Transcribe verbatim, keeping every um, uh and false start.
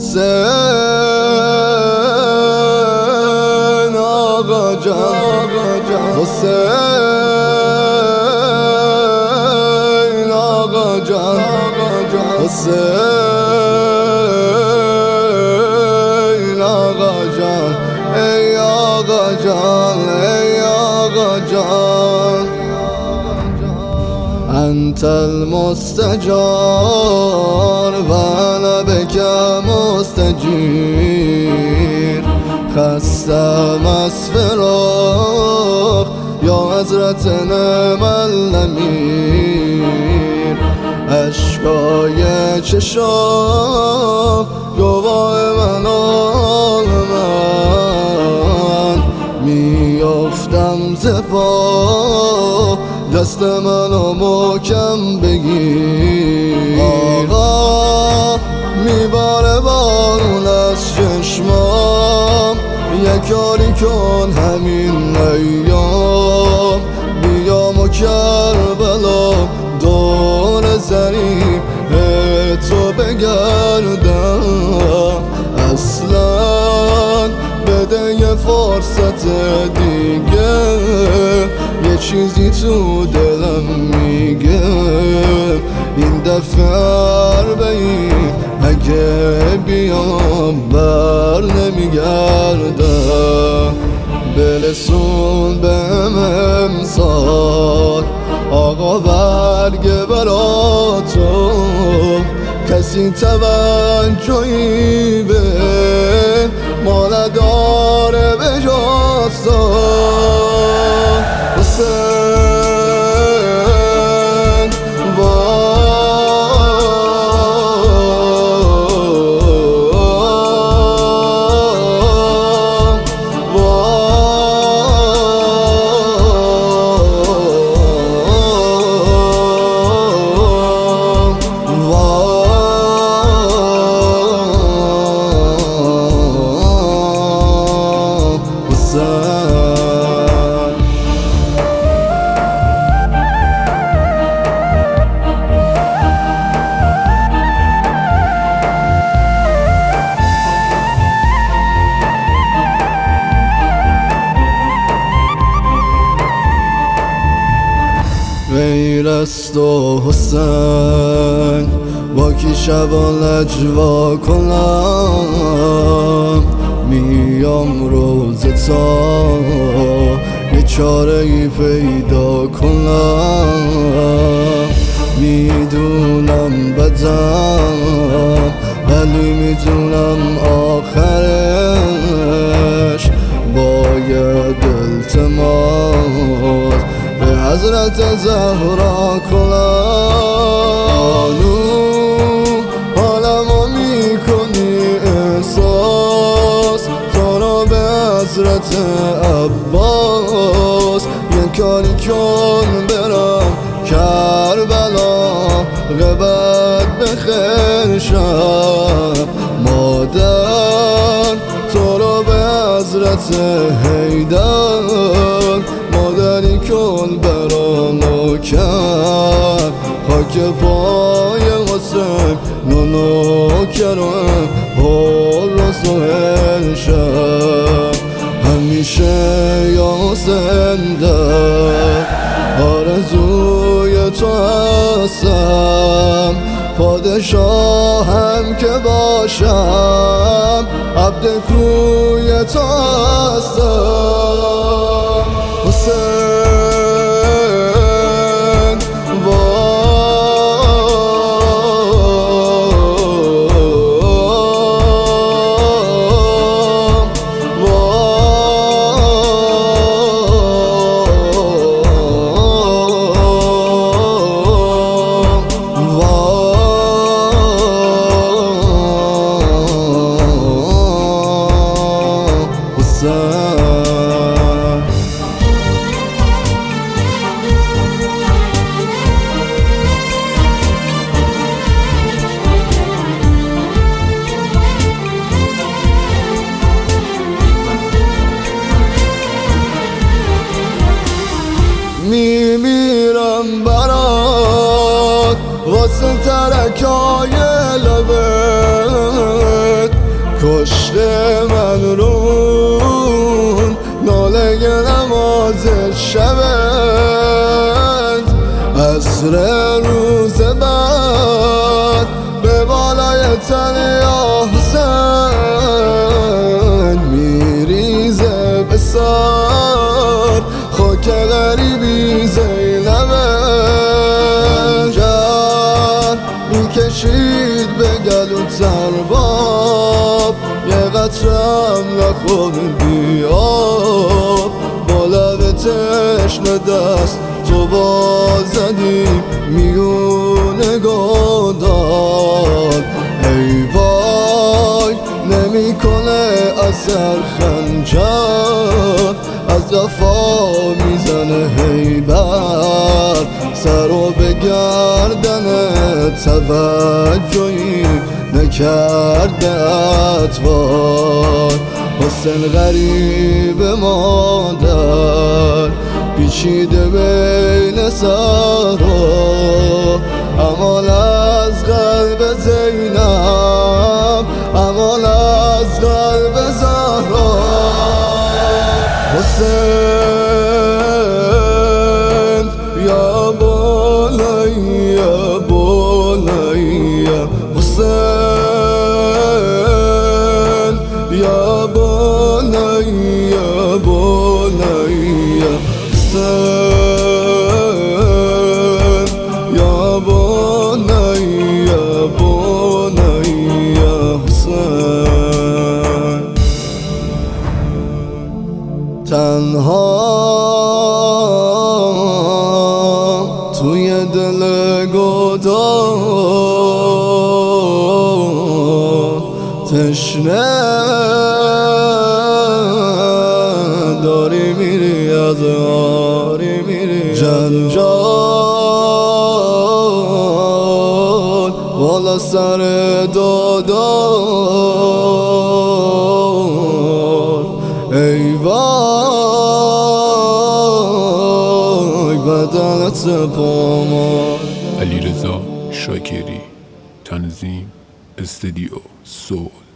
حسین آقا جان، حسین آقا جان، حسین آقا جان، ای آقا جان، ای آقا جان. انت المستجار و انا بک مستجیر، خستم از فراق یا حضرت نعم الامیر. اشکای چشام گواه من آن من، میافتم ز پا دست منو محکم بگیر. آقا میباره بارون از چشمام، یکاری کن همین ایام. بیام و کربلا دور زریح تو بگردم، اصلا بده یه فرصت دیگه، یه چیزی تو دلم میگه این دفعه اربعین اگه بیام بر نمیگردم. برسون بهم امسال آقا برگ برا تو، کسی توجهی به ما نداره به جز تو. حسین غیر از تو حسین با کی شبا نجوا کنم، میام روز تا یه چاره ای پیدا کنم. میدونم بدم ولی میدونم آخرش باید التماس به حضرت زهرا کنم. حالمو میکنی احساس تو رو به حضرت عباس، یه کاری کن برم کربلا غیبت بخیر شم. مادر تو رو به حضرت حیدر مادری کن برامو کرد. خاک پای حسین نونو کرم حال و سهل شم. همیشه یا حسین در آرزوی تو هستم، پادشاهم که باشم عبد کوی تو هستم. حسین میمیرم برات واسه ترکای لبت، عشق من رون ناله نماز شبت عصر روز بعد به بالای تن یا حسین میریزه به سر خاک غریبی زینبت جر میکشید به گلو ترباب یه قطرم نخور بیاب با لب تشنه دست تو بازدی میونه گودال ای وای نمی کنه اثر خنجر از دفا میزنه هیبت سرو به گردن توجهی نکرده اتوار حسین غریب مادر پیچیده بین سرها امان از قلب زینب امان از قلب زهرا حسین یا بولای یا بولای یا حسین یا بولای یا بولای یا حسین یا بولای یا بولای یا حسین تنها توی دل گداز تشنه داری میری از آری میری جنجال بالا سر دادار ای وای بدنت پامال. علیرضا شاکری، تنظیم استودیو سول.